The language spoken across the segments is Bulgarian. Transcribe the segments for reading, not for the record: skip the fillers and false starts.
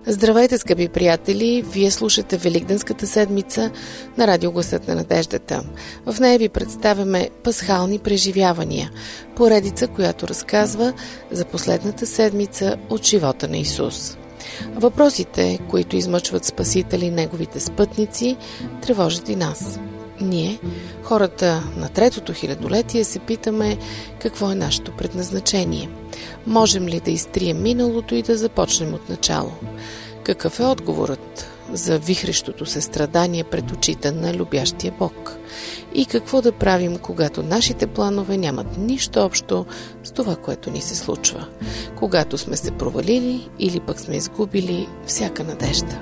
Здравейте, скъпи приятели! Вие слушате Великденската седмица на Радио Гласът на надеждата. В нея ви представяме пасхални преживявания, поредица, която разказва за последната седмица от живота на Исус. Въпросите, които измъчват Спасителя и неговите спътници, тревожат и нас. Ние, хората на третото хилядолетие, се питаме какво е нашето предназначение. Можем ли да изтрием миналото и да започнем от начало? Какъв е отговорът за вихрещото се страдание пред очите на любящия Бог? И какво да правим, когато нашите планове нямат нищо общо с това, което ни се случва? Когато сме се провалили или пък сме изгубили всяка надежда?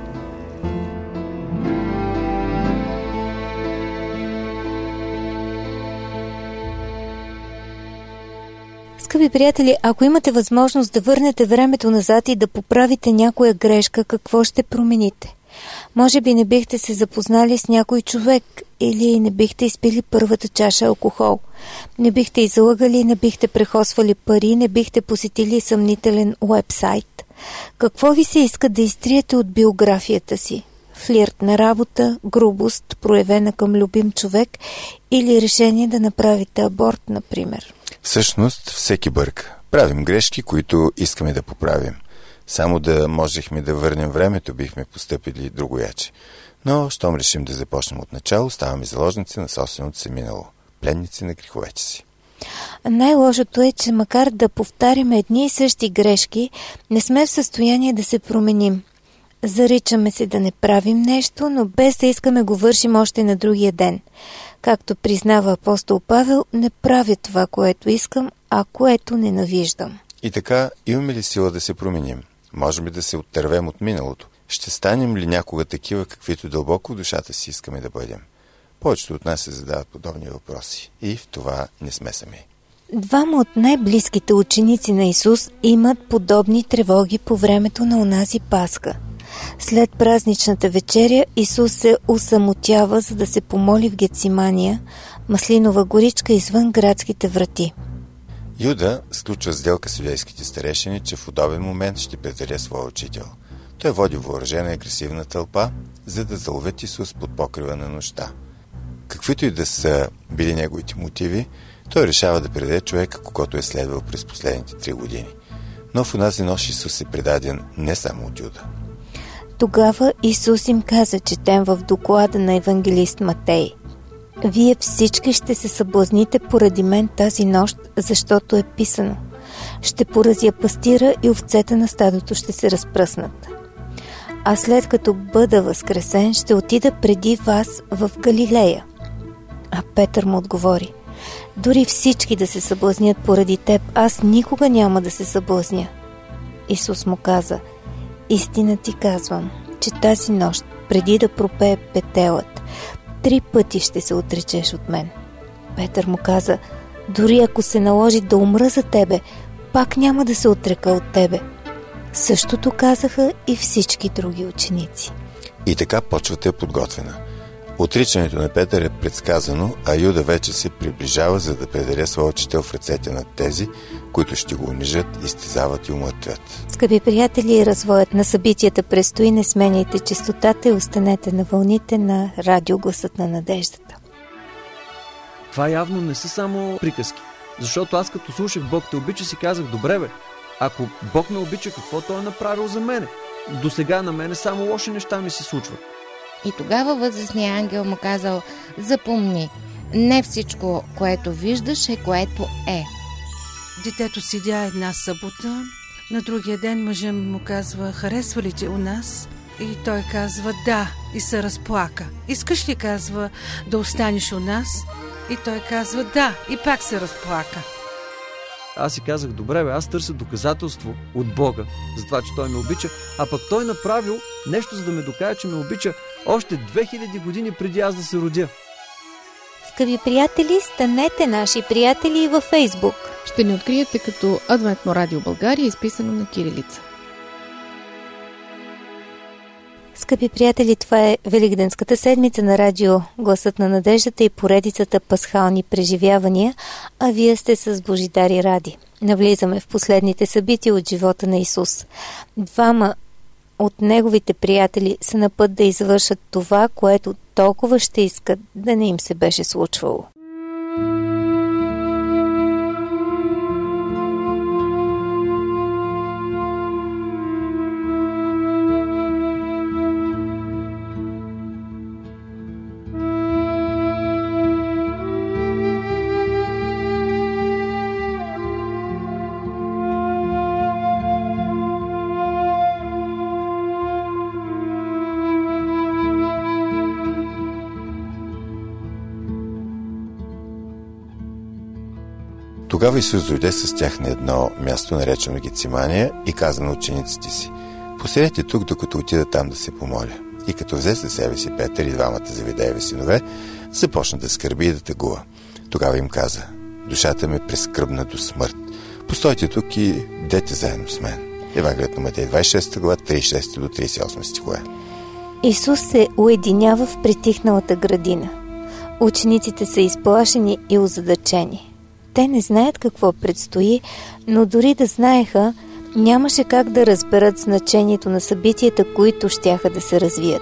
Скъпи приятели, ако имате възможност да върнете времето назад и да поправите някоя грешка, какво ще промените? Може би не бихте се запознали с някой човек или не бихте изпили първата чаша алкохол. Не бихте излъгали, не бихте прехосвали пари, не бихте посетили съмнителен уебсайт. Какво ви се иска да изтриете от биографията си? Флирт на работа, грубост, проявена към любим човек или решение да направите аборт, например? Всъщност всеки бърка. Правим грешки, които искаме да поправим. Само да можехме да върнем времето, бихме постъпили другояче. Но, щом решим да започнем от начало, ставаме заложници на собственото си минало. Пленници на греховете си. Най-лошото е, че макар да повтаряме едни и същи грешки, не сме в състояние да се променим. Заричаме се да не правим нещо, но без да искаме го вършим още на другия ден. Както признава апостол Павел, не правя това, което искам, а което ненавиждам. И така, имаме ли сила да се променим? Можем ли да се оттървем от миналото? Ще станем ли някога такива, каквито дълбоко в душата си искаме да бъдем? Повечето от нас се задават подобни въпроси. И в това не сме сами. Двама от най-близките ученици на Исус имат подобни тревоги по времето на онази Пасха. След празничната вечеря Исус се усамотява, за да се помоли в Гетсимания, маслинова горичка извън градските врати. Юда сключва сделка с юдейските старейшини, че в удобен момент ще предаде своя учител. Той води въоръжена и агресивна тълпа, за да заловят Исус под покрива на нощта. Каквито и да са били неговите мотиви, той решава да предаде човека, когото е следвал през последните 3 години. Но в онази нощ Исус е предаден не само от Юда. Тогава Исус им каза, четем в доклада на евангелист Матей: „Вие всички ще се съблазните поради мен тази нощ, защото е писано: ще поразя пастира и овцете на стадото ще се разпръснат. А след като бъда възкресен, ще отида преди вас в Галилея.“ А Петър му отговори: „Дори всички да се съблазнят поради теб, аз никога няма да се съблазня.“ Исус му каза: „Истина ти казвам, че тази нощ, преди да пропее петелът, 3 пъти ще се отречеш от мен.“ Петър му каза: „Дори ако се наложи да умра за тебе, пак няма да се отрека от тебе.“ Същото казаха и всички други ученици. И така почвата е подготвена. Отричането на Петър е предсказано, а Юда вече се приближава, за да предаде своя учител в ръцете на тези, които ще го унижат, изтезават и умъртвят. Скъпи приятели, развоят на събитията предстои. Не сменяйте честотата и останете на вълните на Радио Гласът на надеждата. Това явно не са само приказки. Защото аз като слушах Бог те обича, си казах: добре бе, ако Бог ме обича, какво Той е направил за мене? До сега на мене само лоши неща ми се случват. И тогава възрастният ангел му казал: „Запомни, не всичко, което виждаш, е което е.“ Детето седя една събота, на другия ден мъжът му казва: „Харесва ли те у нас?“ И той казва: „Да“, и се разплака. „Искаш ли“, казва, „да останеш у нас?“ И той казва: „Да“, и пак се разплака. Аз си казах: добре бе, аз търся доказателство от Бога за това, че Той ме обича, а пък Той направил нещо, за да ме докаже, че ме обича още 2000 години преди аз да се родя. Скъпи приятели, станете наши приятели и във Фейсбук. Ще ни откриете като Адвентно радио България, изписано на кирилица. Скъпи приятели, това е Великденската седмица на Радио Гласът на надеждата и поредицата пасхални преживявания, а вие сте с Божидар и Ради. Навлизаме в последните събития от живота на Исус. Двама от неговите приятели са на път да извършат това, което толкова ще искат да не им се беше случвало. Тогава Исус дойде с тях на едно място, наречено Гецимания, и каза на учениците си: "Поседете тук, докато отида там да се помоля." И като взе със себе си Петър и двамата Завидееви синове, започна да скърби и да тъгува. Тогава им каза: "Душата ме прескръбна до смърт. Постойте тук и бдете заедно с мен." Евангелието на Матей, 26 глава, 36 до 38 стихове. Исус се уединява в притихналата градина. Учениците са изплашени и озадачени. Те не знаят какво предстои, но дори да знаеха, нямаше как да разберат значението на събитията, които щяха да се развият.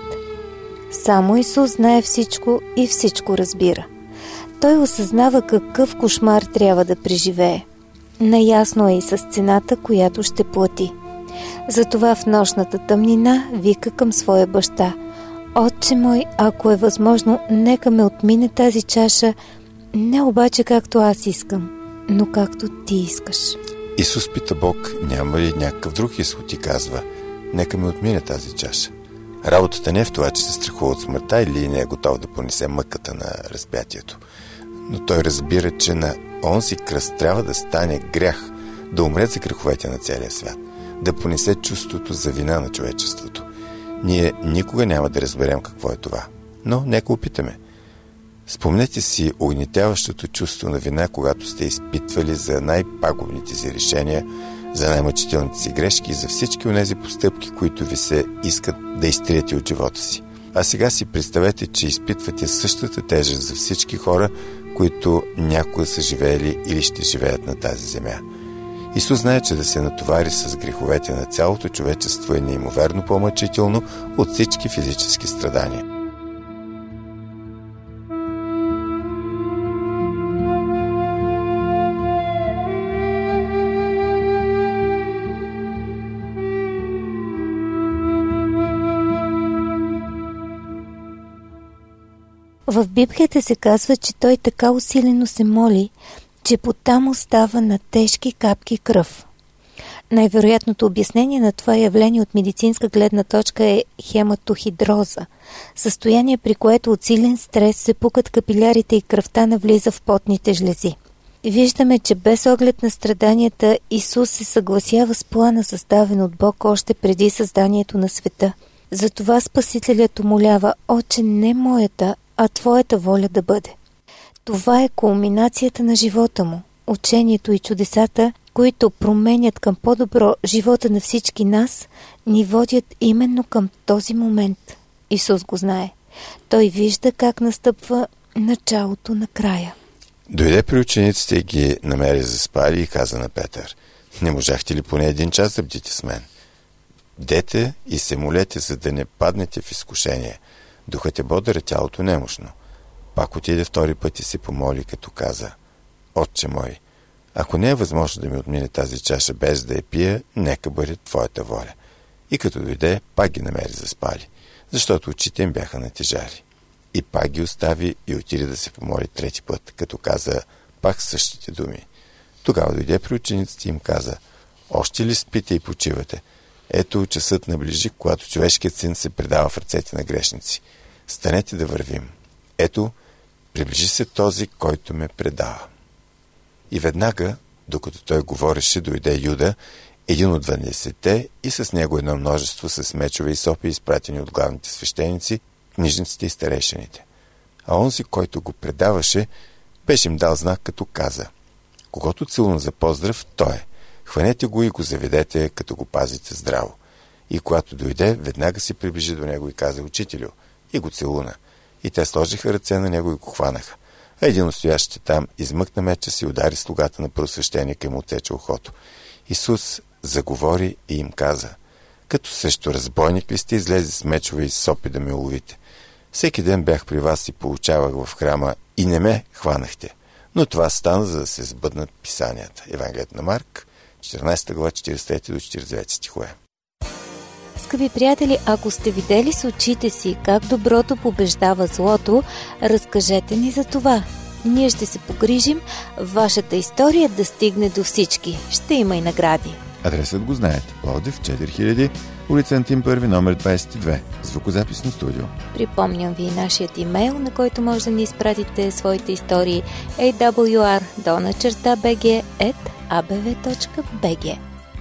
Само Исус знае всичко и всичко разбира. Той осъзнава какъв кошмар трябва да преживее. Наясно е и с цената, която ще плати. Затова в нощната тъмнина вика към своя баща: "Отче мой, ако е възможно, нека ме отмине тази чаша, не обаче както аз искам, но както ти искаш." Исус пита Бог: "Няма ли някакъв друг изход?" И казва: "Нека ме отмине тази чаша." Работата не е в това, че се страхува от смъртта или не е готов да понесе мъката на разпятието. Но той разбира, че на онзи кръст трябва да стане грях, да умре за греховете на целия свят, да понесе чувството за вина на човечеството. Ние никога няма да разберем какво е това, но нека опитаме. Спомнете си угнетяващото чувство на вина, когато сте изпитвали за най-пагубните си решения, за най-мъчителните си грешки и за всички онези постъпки, които ви се искат да изтриете от живота си. А сега си представете, че изпитвате същата тежест за всички хора, които някога са живеели или ще живеят на тази земя. Исус знае, че да се натовари с греховете на цялото човечество е неимоверно по-мъчително от всички физически страдания. В Библията се казва, че той така усилено се моли, че пота му става на тежки капки кръв. Най-вероятното обяснение на това явление от медицинска гледна точка е хематохидроза, състояние, при което от силен стрес се пукат капилярите и кръвта навлиза в потните жлези. Виждаме, че без оглед на страданията Исус се съгласява с плана, съставен от Бог още преди създанието на света. Затова Спасителят умолява: "Отче, не моята, а Твоята воля да бъде." Това е кулминацията на живота му. Учението и чудесата, които променят към по-добро живота на всички нас, ни водят именно към този момент. Исус го знае. Той вижда как настъпва началото на края. Дойде при учениците и ги намери заспали и каза на Петър: "Не можахте ли поне 1 час да бдите с мен? Бдете и се молете, за да не паднете в изкушение. Духът е бодър, тялото немощно." Пак отиде 2 път и се помоли, като каза: "Отче мой, ако не е възможно да ми отмине тази чаша без да я пия, нека бъде Твоята воля." И като дойде, пак ги намери заспали, защото очите им бяха натежали. И пак ги остави и отиде да се помоли 3 път, като каза пак същите думи. Тогава дойде при учениците и им каза: "Още ли спите и почивате? Ето часът наближи, когато човешкият син се предава в ръцете на грешници. Станете да вървим. Ето, приближи се този, който ме предава." И веднага, докато той говореше, дойде Юда, един от 12-те, и с него едно множество с мечове и сопи, изпратени от главните свещеници, книжниците и старейшините. А онзи, който го предаваше, беше им дал знак, като каза: "Когото целуна за поздрав, той е. Хванете го и го заведете, като го пазите здраво." И когато дойде, веднага се приближи до него и каза: "Учителю", и го целуна. И те сложиха ръце на него и го хванаха. А един от стоящите там измъкна меча си и удари слугата на първосвещеника и му отсече ухото. Исус заговори и им каза: Като срещу разбойник ли сте излезе с мечове и сопи да ме уловите? Всеки ден бях при вас и получавах в храма и не ме хванахте. Но това стана, за да се сбъднат писанията. Евангелието на Марк, 14 глава, 43 до 49 стихове. Скъпи приятели, ако сте видели с очите си как доброто побеждава злото, разкажете ни за това. Ние ще се погрижим вашата история да стигне до всички. Ще има и награди. Адресът го знаете. Пловдив 4000, улица Антим 1, номер 22. Звукозаписно студио. Припомням ви нашият имейл, на който може да ни изпратите своите истории awr@abv.bg.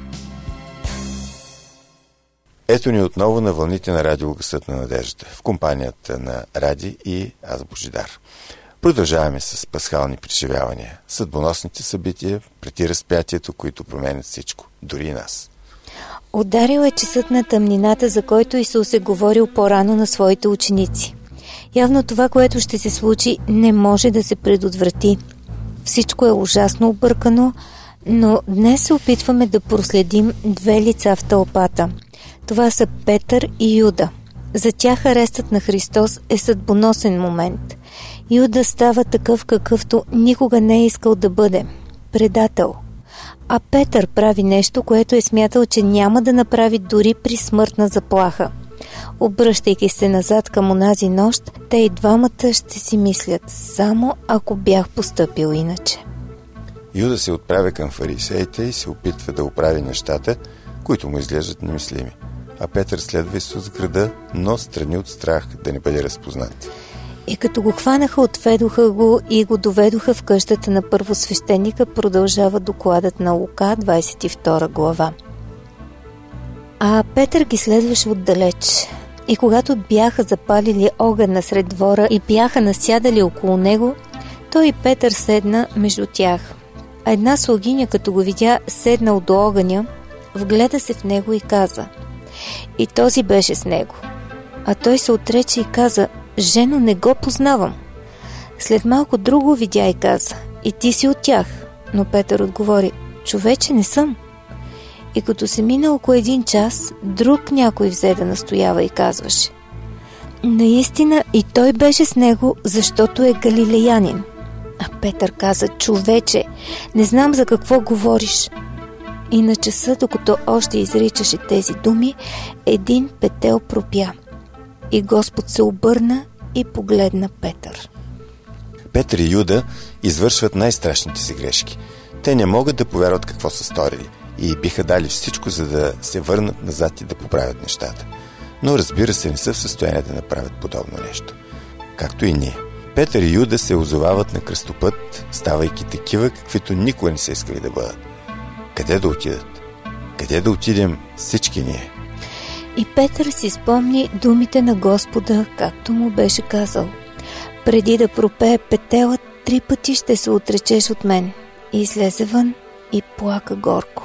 Ето ни отново на вълните на радио Гласът на надеждата, в компанията на Ради и аз Божидар. Продължаваме с пасхални преживявания, съдбоносните събития преди разпятието, които променят всичко, дори и нас. Ударил е часът на тъмнината, за който Исус е говорил по-рано на своите ученици. Явно това, което ще се случи, не може да се предотврати. Всичко е ужасно объркано, но днес се опитваме да проследим две лица в тълпата. Това са Петър и Юда. За тях арестът на Христос е съдбоносен момент. Юда става такъв, какъвто никога не е искал да бъде – предател. А Петър прави нещо, което е смятал, че няма да направи дори при смъртна заплаха. Обръщайки се назад към онази нощ, те и двамата ще си мислят, само ако бях постъпил иначе. Юда се отправя към фарисеите и се опитва да оправи нещата, които му изглеждат немислими. А Петър следва Исус в града, но страни от страх да не бъде разпознат. И като го хванаха, отведоха го и го доведоха в къщата на първосвещеника, продължава докладът на Лука, 22 глава. А Петър ги следваше отдалеч. И когато бяха запалили огън насред двора и бяха насядали около него, той и Петър седна между тях. А една слугиня, като го видя седнал до огъня, вгледа се в него и каза: и този беше с него. А той се отрече и каза: жено, не го познавам. След малко друго видя и каза: и ти си от тях. Но Петър отговори: човече, не съм. И като се мина около 1 час, друг някой взе да настоява и казваше: наистина и той беше с него, защото е галилеянин. А Петър каза: човече, не знам за какво говориш. И на часа, докато още изричаше тези думи, един петел пропя. И Господ се обърна и погледна Петър. Петър и Юда извършват най-страшните си грешки. Те не могат да повярват какво са сторили и биха дали всичко, за да се върнат назад и да поправят нещата. Но разбира се, не са в състояние да направят подобно нещо. Както и ние. Петър и Юда се озовават на кръстопът, ставайки такива, каквито никога не са искали да бъдат. Къде да отидат? Къде да отидем всички ние? И Петър си спомни думите на Господа, както му беше казал: преди да пропее петелът, 3 пъти ще се отречеш от мен. И излезе вън и плака горко.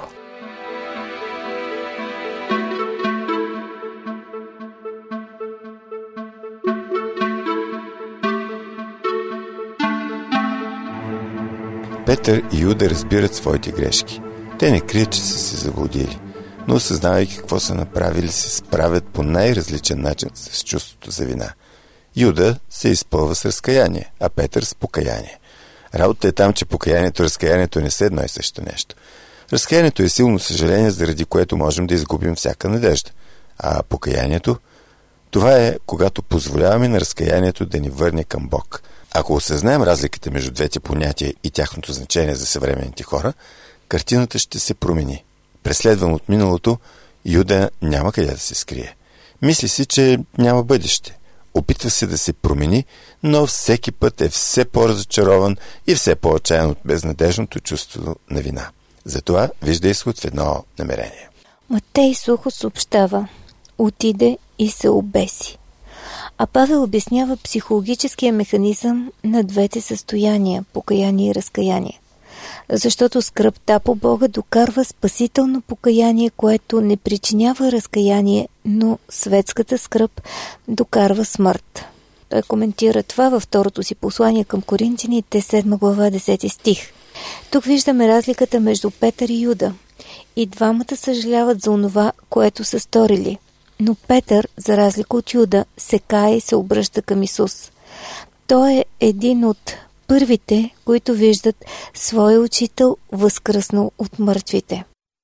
Петър и Юда разбират своите грешки. Те не крият, че са се заблудили, но осъзнавайки какво са направили, се справят по най-различен начин с чувството за вина. Юда се изпълва с разкаяние, а Петър с покаяние. Работа е там, че покаянието и разкаянието не са едно и също нещо. Разкаянието е силно съжаление, заради което можем да изгубим всяка надежда. А покаянието, това е когато позволяваме на разкаянието да ни върне към Бог. Ако осъзнаем разликата между двете понятия и тяхното значение за съвременните хора, картината ще се промени. Преследван от миналото, Юда няма къде да се скрие. Мисли си, че няма бъдеще. Опитва се да се промени, но всеки път е все по-разочарован и все по-отчаян от безнадежното чувство на вина. Затова вижда изход в едно намерение. Матей сухо съобщава: отиде и се обеси. А Павел обяснява психологическия механизъм на двете състояния – покаяние и разкаяние. Защото скръбта по Бога докарва спасително покаяние, което не причинява разкаяние, но светската скръб докарва смърт. Той коментира това във второто си послание към Коринтяните, 7 глава, 10 стих. Тук виждаме разликата между Петър и Юда. И двамата съжаляват за онова, което са сторили. Но Петър, за разлика от Юда, се кае и се обръща към Исус. Той е един от първите, които виждат своя учител възкръснал от мъртвите.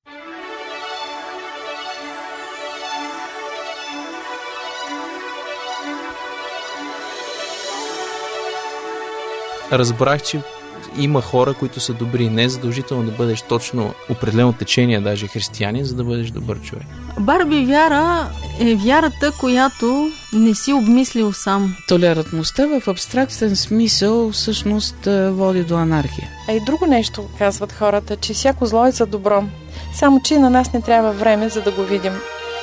Разбрах, че има хора, които са добри. Не е задължително да бъдеш точно определено течение, даже християнин, за да бъдеш добър човек. Барби вяра е вярата, която не си обмислил сам. Толерантността в абстрактен смисъл всъщност води до анархия. А и друго нещо казват хората, че всяко зло е за добро. Само че на нас не трябва време, за да го видим.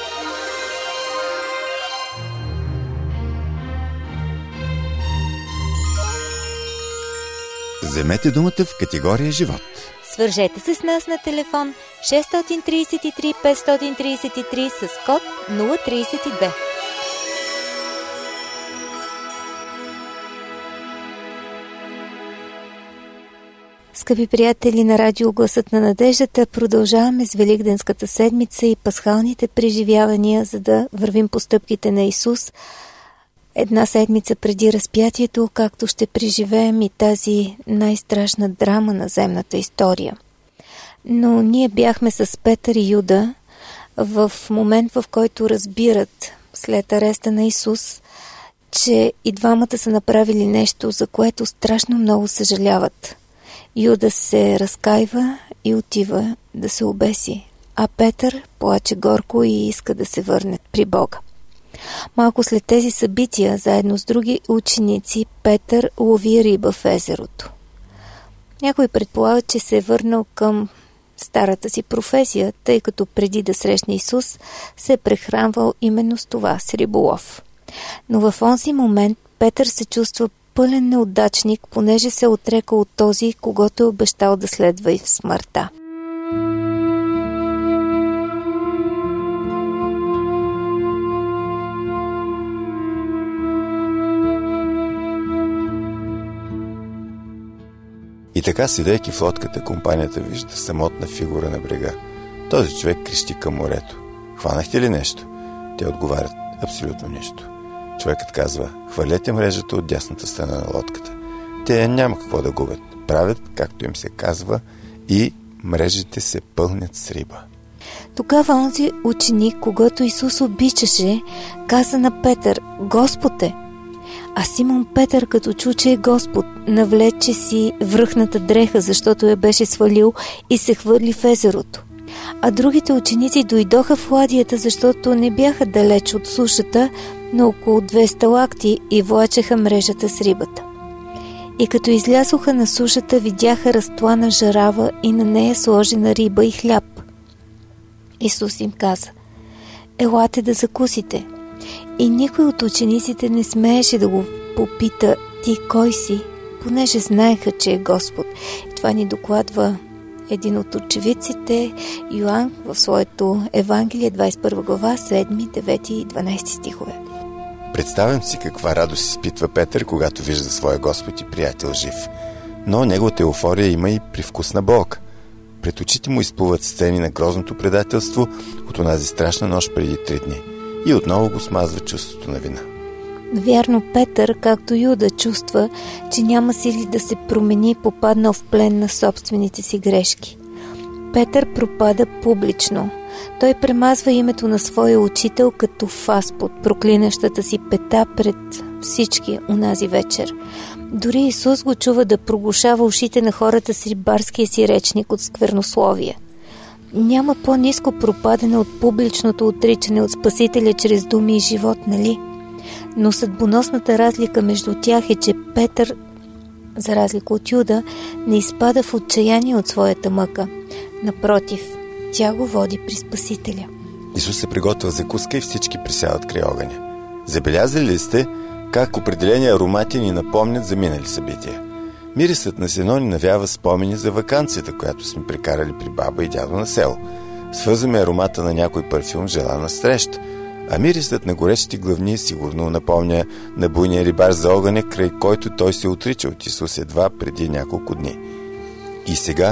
Вземете думата в категория живот. Свържете се с нас на телефон 633 533 с код 032. Скъпи приятели на радио Гласът на надеждата, продължаваме с Великденската седмица и пасхалните преживявания, за да вървим по стъпките на Исус. Една седмица преди разпятието, както ще преживеем и тази най-страшна драма на земната история. Но ние бяхме с Петър и Юда в момент, в който разбират след ареста на Исус, че и двамата са направили нещо, за което страшно много съжаляват. Юда се разкайва и отива да се обеси, а Петър плаче горко и иска да се върне при Бога. Малко след тези събития, заедно с други ученици, Петър лови риба в езерото. Някой предполага, че се е върнал към старата си професия, тъй като преди да срещне Исус, се е прехранвал именно с това, с риболов. Но в онзи момент Петър се чувства пълен неудачник, понеже се отрека от този, когото е обещал да следва и в смъртта. И така, седейки в лодката, компанията вижда самотна фигура на брега. Този човек крещи към морето. Хванахте ли нещо? Те отговарят: абсолютно нищо. Човекът казва: хвалете мрежата от дясната страна на лодката. Те няма какво да губят. Правят, както им се казва, и мрежите се пълнят с риба. Тогава онзи ученик, когато Исус обичаше, каза на Петър: Господ е! А Симон Петър, като чу, че е Господ, навлече си връхната дреха, защото я беше свалил, и се хвърли в езерото. А другите ученици дойдоха в ладията, защото не бяха далеч от сушата, на около 200 лакти, и влачеха мрежата с рибата. И като излязоха на сушата, видяха разтлана жарава и на нея сложена риба и хляб. Исус им каза: елате да закусите. И никой от учениците не смееше да го попита: ти кой си? Понеже знаеха, че е Господ. И това ни докладва един от очевидците, Йоан, в своето Евангелие, 21 глава, 7, 9 и 12 стихове. Представям си каква радост изпитва Петър, когато вижда своя Господ и приятел жив. Но неговата еуфория има и привкусна болка. Пред очите му изплуват сцени на грозното предателство от онази страшна нощ преди 3 дни. И отново го смазва чувството на вина. Вярно, Петър, както Юда, чувства, че няма сили да се промени, попаднал в плен на собствените си грешки. Петър пропада публично. Той премазва името на своя учител като фас под проклинащата си пета пред всички унази вечер. Дори Исус го чува да проглушава ушите на хората с рибарския си речник от сквернословие. Няма по-ниско пропадане от публичното отричане от Спасителя чрез думи и живот, нали? Но съдбоносната разлика между тях е, че Петър, за разлика от Юда, не изпада в отчаяние от своята мъка. Напротив, тя го води при Спасителя. Исус се приготвя закуска и всички присядат край огъня. Забелязали ли сте как определени аромати ни напомнят за минали събития? Мирисът на сено ни навява спомени за ваканцията, която сме прекарали при баба и дядо на село. Свързваме аромата на някой парфюм с желана среща. А мирисът на горещи главни сигурно напомня на буйния рибар за огъня, край който той се отрича от Исус едва преди няколко дни. И сега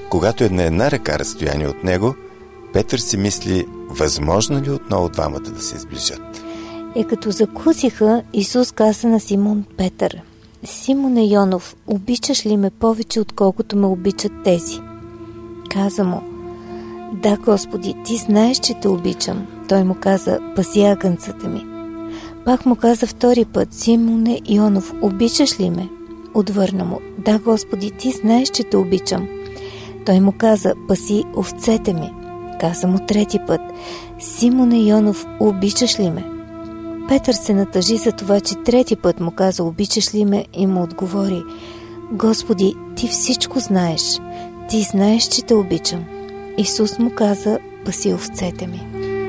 Когато е на една ръка разстояние от него, Петър си мисли, възможно ли отново двамата да се сближат. И като закусиха, Исус каза на Симон Петър: Симоне Йонов, обичаш ли ме повече, отколкото ме обичат тези? Каза му: Да, Господи, ти знаеш, че те обичам. Той му каза: Паси агънцата ми. Пак му каза втори път: Симоне Йонов, обичаш ли ме? Отвърна му: Да, Господи, ти знаеш, че те обичам. Той му каза: Паси овцете ми. Каза му трети път: Симоне Йонов, обичаш ли ме? Петър се натъжи за това, че трети път му каза: Обичаш ли ме? И му отговори: Господи, ти всичко знаеш. Ти знаеш, че те обичам. Исус му каза: Паси овцете ми.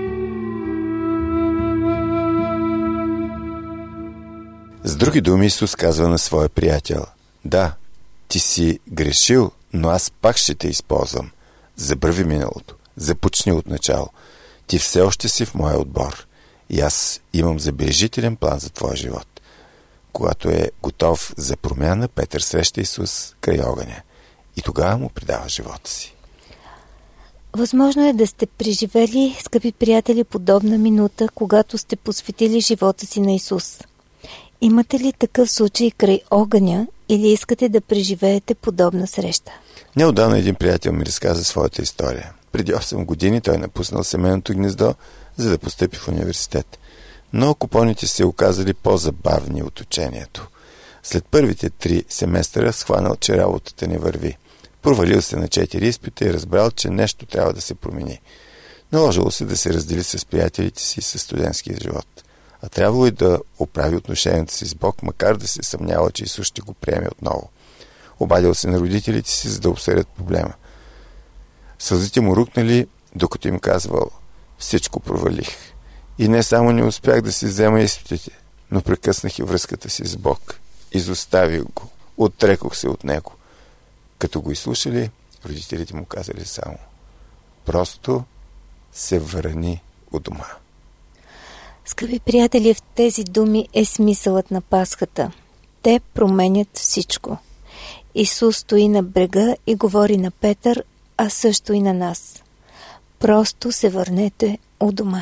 С други думи, Исус казва на своя приятел: Да, ти си грешил, но аз пак ще те използвам. Забрави миналото, започни от начало. Ти все още си в моя отбор и аз имам забележителен план за твоя живот. Когато е готов за промяна, Петър среща Исус край огъня и тогава му предава живота си. Възможно е да сте преживели, скъпи приятели, подобна минута, когато сте посветили живота си на Исус. Имате ли такъв случай край огъня или искате да преживеете подобна среща? Неотдавна един приятел ми разказа своята история. Преди 8 години той напуснал семейното гнездо, за да постъпи в университет. Но купоните се оказали по-забавни от учението. След първите 3 семестъра схванал, че работата не върви. Провалил се на 4 изпита и разбрал, че нещо трябва да се промени. Наложило се да се раздели с приятелите си и с студентския живот. А трябвало и да оправи отношенията си с Бог, макар да се съмнява, че Исус ще го приеме отново. Обадил се на родителите си, за да обсъдят проблема. Сълзите му рукнали, докато им казвал: Всичко провалих. И не само не успях да си взема изпитите, но прекъснах и връзката си с Бог. Изоставих го, отрекох се от него. Като го изслушали, родителите му казали само: Просто се върни у дома. Скъпи приятели, в тези думи е смисълът на Пасхата. Те променят всичко. Исус стои на брега и говори на Петър, а също и на нас. Просто се върнете у дома.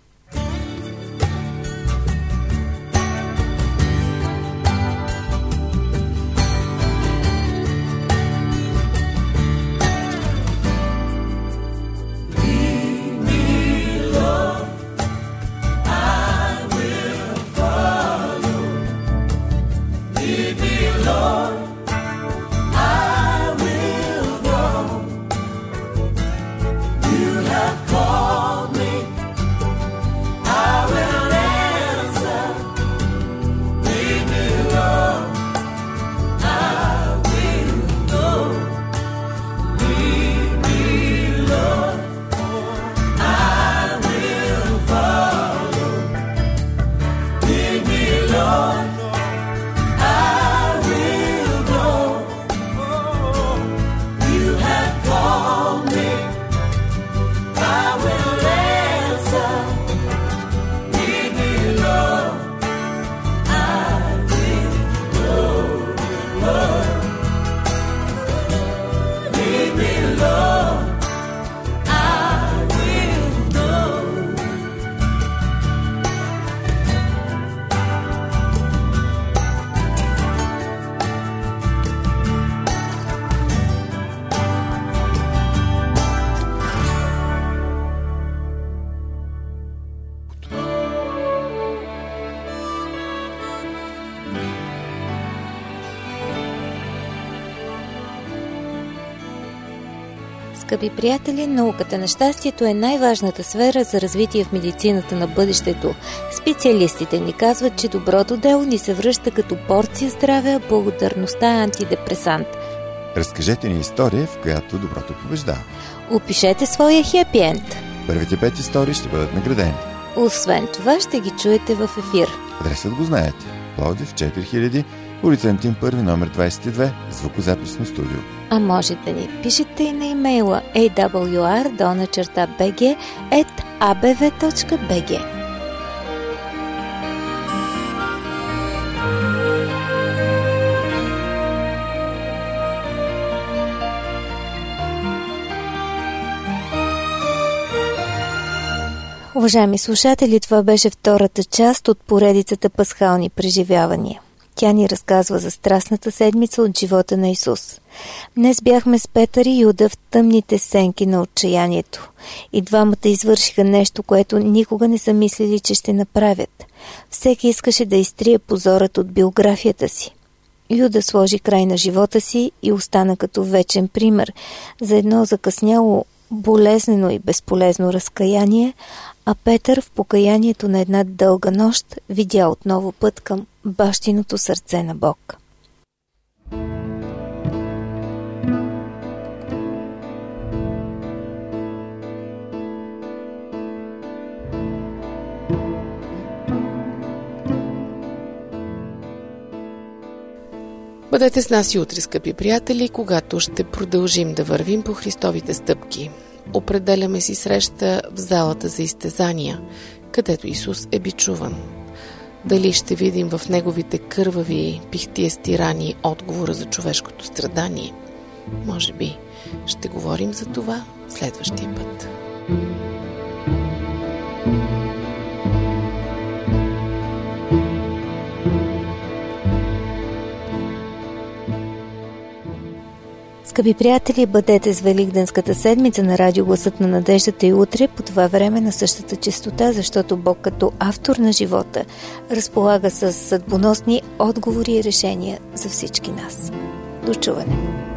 Скъпи приятели, науката на щастието е най-важната сфера за развитие в медицината на бъдещето. Специалистите ни казват, че доброто дело ни се връща като порция здраве, а благодарността е антидепресант. Разкажете ни история, в която доброто побеждава. Опишете своя хепи енд. Първите 5 истории ще бъдат наградени. Освен това ще ги чуете в ефир. Адресът го знаете. Пловдив 4000, улица Антим 1, номер 22, звукозаписно студио. А може да ни пишете и на имейла awr@abv.bg. Уважаеми слушатели, това беше втората част от поредицата Пасхални преживявания. Тя ни разказва за Страстната седмица от живота на Исус. Днес бяхме с Петър и Юда в тъмните сенки на отчаянието. И двамата извършиха нещо, което никога не са мислили, че ще направят. Всеки искаше да изтрие позорът от биографията си. Юда сложи край на живота си и остана като вечен пример за едно закъсняло, болезнено и безполезно разкаяние, а Петър в покаянието на една дълга нощ видя отново път към бащиното сърце на Бог. Бъдете с нас и утре, скъпи приятели, когато ще продължим да вървим по Христовите стъпки. Определяме си среща в залата за изтезания, където Исус е бичуван. Дали ще видим в неговите кървави, пихтиести рани отговора за човешкото страдание? Може би ще говорим за това следващия път. Скъпи приятели, бъдете с Великденската седмица на радио Гласът на надеждата и утре по това време на същата честота, защото Бог като автор на живота разполага с съдбоносни отговори и решения за всички нас. До чуване!